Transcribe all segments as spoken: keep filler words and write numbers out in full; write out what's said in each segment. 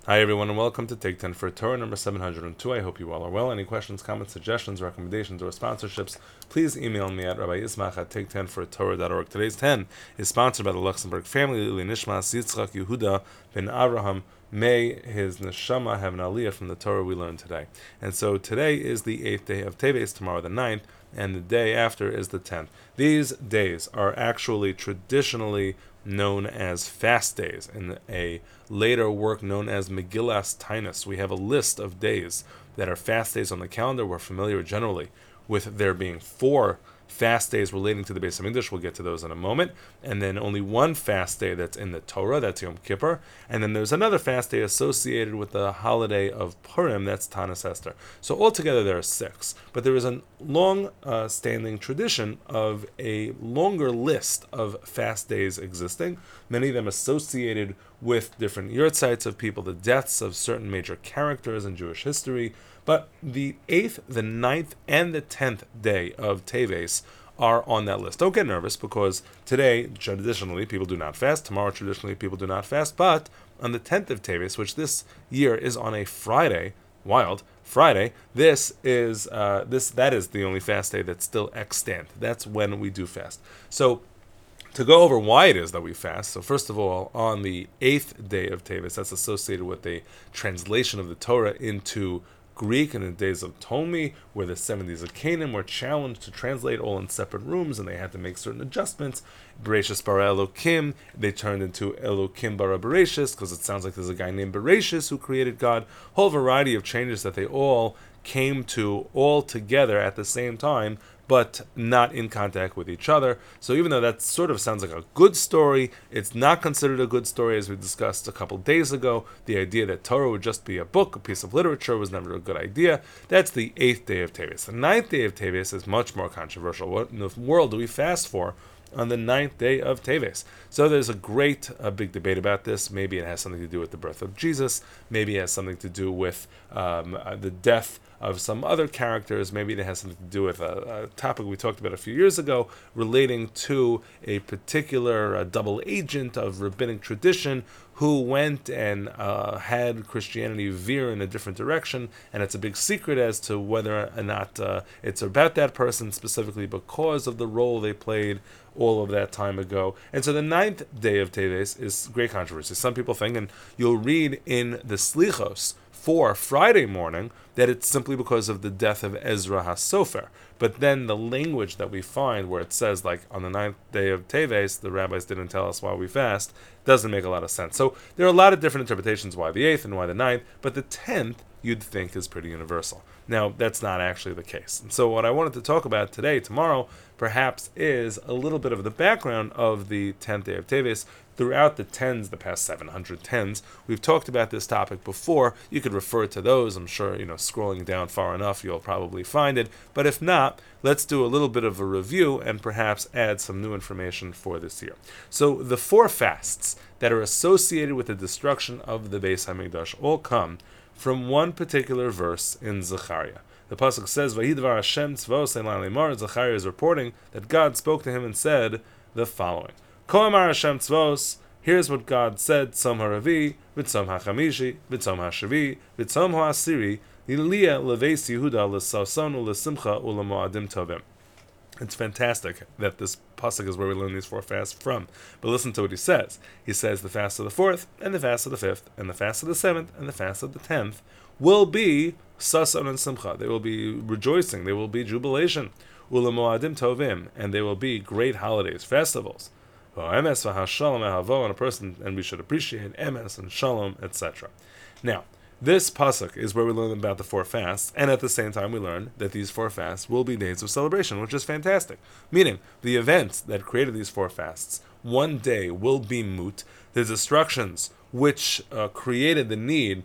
Hi everyone and welcome to Take ten for Torah number seven hundred two. I hope you all are well. Any questions, comments, suggestions, recommendations, or sponsorships, please email me at Rabbi Ismach at take ten for Torah dot org. Today's ten is sponsored by the Luxembourg family, Lili Nishmas Yitzchak Yehuda ben Avraham. May his neshama have an aliyah from the Torah we learned today. And so today is the eighth day of Teves, tomorrow the ninth, and the day after is the tenth. These days are actually traditionally known as fast days. In a later work known as Megillas Tainus, we have a list of days that are fast days on the calendar. We're familiar generally with there being four fast days relating to the Beis Hamikdash. We'll get to those in a moment. And then only one fast day that's in the Torah, that's Yom Kippur. And then there's another fast day associated with the holiday of Purim, that's Tanis Esther. So altogether there are six. But there is a long-standing uh, tradition of a longer list of fast days existing, many of them associated with different yurtzites of people, the deaths of certain major characters in Jewish history. But the eighth, the ninth, and the tenth day of Teves are on that list. Don't get nervous, because today, traditionally, people do not fast. Tomorrow, traditionally, people do not fast. But on the tenth of Teves, which this year is on a Friday, wild Friday, this is uh, this that is the only fast day that's still extant. That's when we do fast. So, to go over why it is that we fast, so first of all, on the eighth day of Teves, that's associated with the translation of the Torah into Greek in the days of Ptolemy, where the seventies of Canaan were challenged to translate all in separate rooms, and they had to make certain adjustments. Bereshis bara Elokim, they turned into Elokim bara Bereshis, because it sounds like there's a guy named Bereshis who created God. Whole variety of changes that they all came to all together at the same time, but not in contact with each other. So even though that sort of sounds like a good story, it's not considered a good story, as we discussed a couple days ago. The idea that Torah would just be a book, a piece of literature, was never a good idea. That's the eighth day of Teves. The ninth day of Teves is much more controversial. What in the world do we fast for on the ninth day of Teves? So there's a great a big debate about this. Maybe it has something to do with the birth of Jesus. Maybe it has something to do with um, uh, the death of some other characters. Maybe it has something to do with a, a topic we talked about a few years ago relating to a particular uh, double agent of rabbinic tradition who went and uh, had Christianity veer in a different direction, and it's a big secret as to whether or not uh, it's about that person specifically because of the role they played all of that time ago. And so the ninth day of Teves is great controversy. Some people think, and you'll read in the Slichos for Friday morning, that it's simply because of the death of Ezra HaSofer. But then the language that we find where it says, like, on the ninth day of Teves, the rabbis didn't tell us why we fast, doesn't make a lot of sense. So there are a lot of different interpretations why the eighth and why the ninth, but the tenth, you'd think, is pretty universal. Now, that's not actually the case. And so what I wanted to talk about today, tomorrow, perhaps, is a little bit of the background of the tenth day of Teves. Throughout the tens, the past seven hundred tens, we've talked about this topic before. You could refer to those. I'm sure, you know, scrolling down far enough, you'll probably find it. But if not, let's do a little bit of a review and perhaps add some new information for this year. So the four fasts that are associated with the destruction of the Beis Hamikdash all come from one particular verse in Zechariah. The pasuk says, "Vayidvar Hashem tzvos elal lemar." Zechariah is reporting that God spoke to him and said the following: Ko amar Hashem tzvos. Here's what God said: Tzom haravi, v'tzom hachamishi, v'tzom hashavi, v'tzom ha'asiri, lilia leveis Yehuda l'sason u'lesimcha u'lemoadim tovim. It's fantastic that this pasuk is where we learn these four fasts from. But listen to what he says. He says the fast of the fourth, and the fast of the fifth, and the fast of the seventh, and the fast of the tenth will be sason and simcha. They will be rejoicing. They will be jubilation. U'lemoadim tovim, and they will be great holidays, festivals. Emes v'hashalom ehavo, and a person, and we should appreciate emes and shalom, et cetera. Now, this pasuk is where we learn about the four fasts, and at the same time we learn that these four fasts will be days of celebration, which is fantastic. Meaning, the events that created these four fasts one day will be moot. The destructions which uh, created the need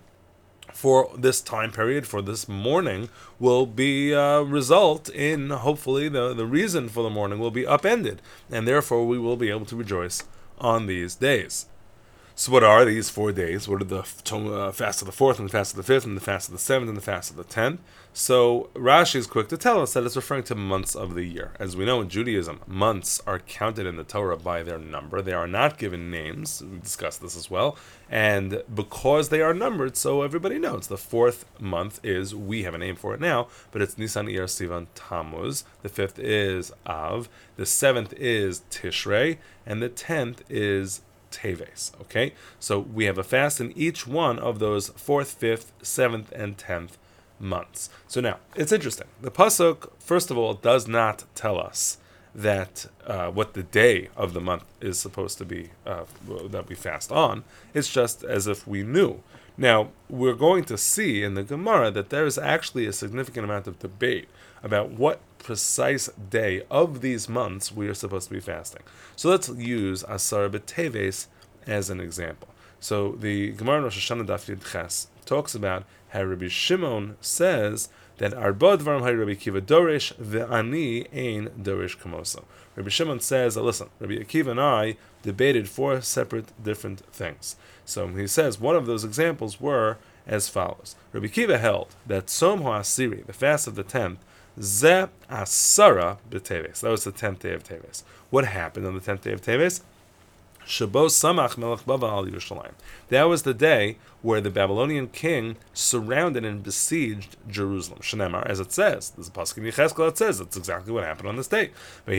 for this time period, for this mourning, will be uh, result in, hopefully, the, the reason for the mourning will be upended, and therefore we will be able to rejoice on these days. So what are these four days? What are the uh, fast of the fourth, and the fast of the fifth, and the fast of the seventh, and the fast of the tenth? So Rashi is quick to tell us that it's referring to months of the year. As we know in Judaism, months are counted in the Torah by their number. They are not given names. We discussed this as well. And because they are numbered, so everybody knows the fourth month is, we have a name for it now, but it's Nisan, Iyar, Sivan, Tammuz. The fifth is Av. The seventh is Tishrei. And the tenth is Teves. Okay, so we have a fast in each one of those fourth, fifth, seventh, and tenth months. So now it's interesting. The pasuk, first of all, does not tell us that uh, what the day of the month is supposed to be uh, that we fast on. It's just as if we knew. Now we're going to see in the Gemara that there is actually a significant amount of debate about what precise day of these months we are supposed to be fasting. So let's use Asar B'Teves as an example. So the Gemara in Rosh Hashanah Daf Yud Ches talks about how Rabbi Shimon says that Arba Dvarim Hay Rabbi Akiva Dorish Ve'ani Ein Dorish Kamoso. Rabbi Shimon says, listen, Rabbi Akiva and I debated four separate different things. So he says one of those examples were as follows. Rabbi Akiva held that Som HaAsiri, the fast of the tenth, Ze Asara B'Teves. That was the tenth day of Teves. What happened on the tenth day of Teves? Shabo Samach Melech Bava al Yerushalayim. That was the day where the Babylonian king surrounded and besieged Jerusalem. Shenemar, as it says, there's a pasuk in Yechezkel that says that's exactly what happened on this day.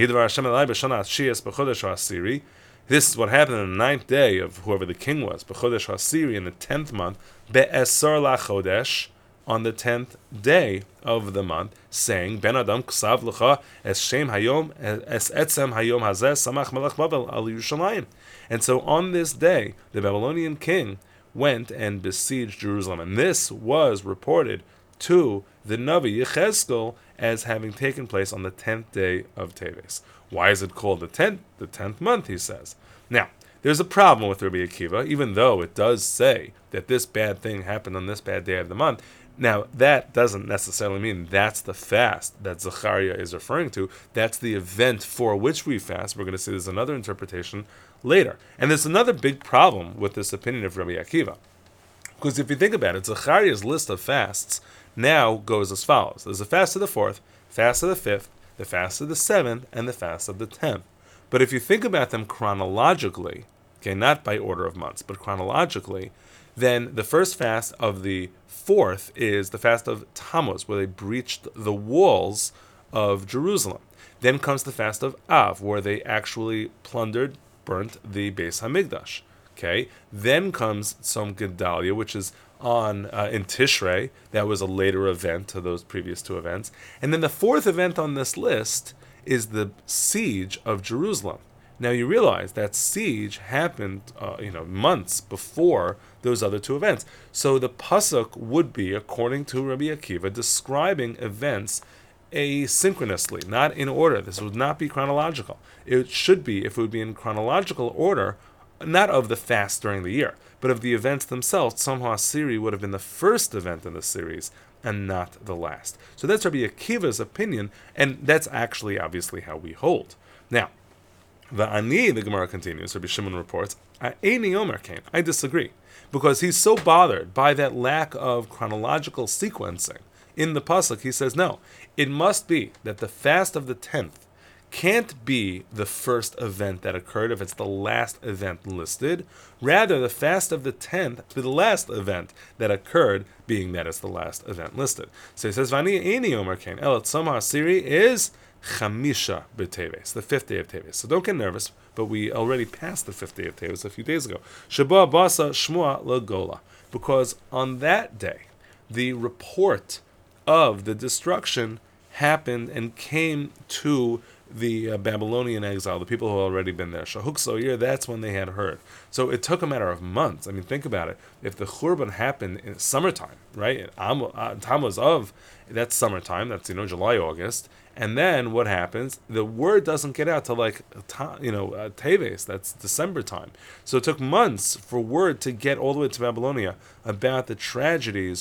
This is what happened on the ninth day of whoever the king was, B'chodesh Hasiri, in the tenth month, Be'esar LaChodesh, on the tenth day of the month, saying, Ben Adam Ksav L'cha Es Shem Hayom Es Etzem Hayom Hazeh Samach Melech Babel Al Yerushalayim. And so on this day, the Babylonian king went and besieged Jerusalem, and this was reported to the Navi Yechezkel as having taken place on the tenth day of Teves. Why is it called the tenth? The tenth month, he says. Now, there's a problem with Rabbi Akiva, even though it does say that this bad thing happened on this bad day of the month. Now, that doesn't necessarily mean that's the fast that Zechariah is referring to. That's the event for which we fast. We're going to see there's another interpretation later. And there's another big problem with this opinion of Rabbi Akiva. Because if you think about it, Zechariah's list of fasts now goes as follows. There's a fast of the fourth, fast of the fifth, the fast of the seventh, and the fast of the tenth. But if you think about them chronologically, okay, not by order of months, but chronologically, then the first fast of the fourth is the fast of Tammuz, where they breached the walls of Jerusalem. Then comes the fast of Av, where they actually plundered, burnt the Beis Hamikdash. Okay. Then comes Tzom Gedalia, which is on uh, in Tishrei. That was a later event to those previous two events. And then the fourth event on this list is the siege of Jerusalem. Now you realize that siege happened, uh, you know, months before those other two events. So the pasuk would be, according to Rabbi Akiva, describing events asynchronously, not in order. This would not be chronological. It should be, if it would be in chronological order, not of the fast during the year, but of the events themselves. Somehow Asiri would have been the first event in the series and not the last. So that's Rabbi Akiva's opinion, and that's actually obviously how we hold. Now, the Ani, the Gemara continues, Rabbi Shimon reports, Eini Omer came. I disagree, because he's so bothered by that lack of chronological sequencing in the pasuk. He says, no, it must be that the fast of the tenth can't be the first event that occurred if it's the last event listed. Rather, the fast of the tenth be the last event that occurred, being that it's the last event listed. So he says, Vani Eini Omer came. El Tzom HaAsiri is Chamisha b'Teves, the fifth day of Teves. So don't get nervous, but we already passed the fifth day of Teves a few days ago. Sheba Basa Shmua Lagola, because on that day, the report of the destruction happened and came to the uh, Babylonian exile, the people who had already been there. Shahuk Soyer, that's when they had heard. So it took a matter of months. I mean, think about it. If the Churban happened in summertime, right? Tammuz of, that's summertime, that's, you know, July, August. And then what happens? The word doesn't get out till like, you know, uh, Teves, that's December time. So it took months for word to get all the way to Babylonia about the tragedies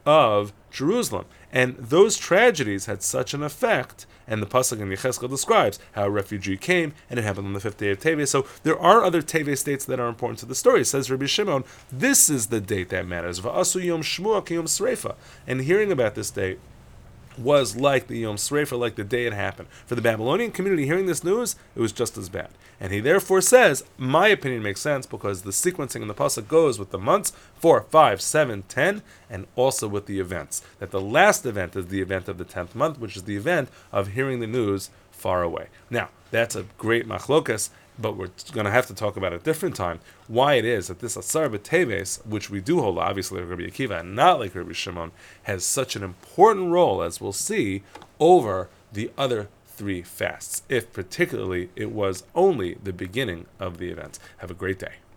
of Jerusalem. And those tragedies had such an effect, and the Pasuk in Yechezkel describes how a refugee came, and it happened on the fifth day of Teves. So there are other Teves dates that are important to the story. It says Rabbi Shimon, this is the date that matters. V'asu yom shmua ki yom sreifa. And hearing about this date was like the Yom Sreifa, like the day it happened. For the Babylonian community, hearing this news, it was just as bad. And he therefore says, my opinion makes sense because the sequencing in the Pasuk goes with the months, four, five, seven, ten, and also with the events. That the last event is the event of the tenth month, which is the event of hearing the news far away. Now, that's a great machlokas, but we're going to have to talk about at a different time why it is that this Asar B'Teves, which we do hold obviously like Rabbi Akiva and not like Rabbi Shimon, has such an important role, as we'll see, over the other three fasts, if particularly it was only the beginning of the events. Have a great day.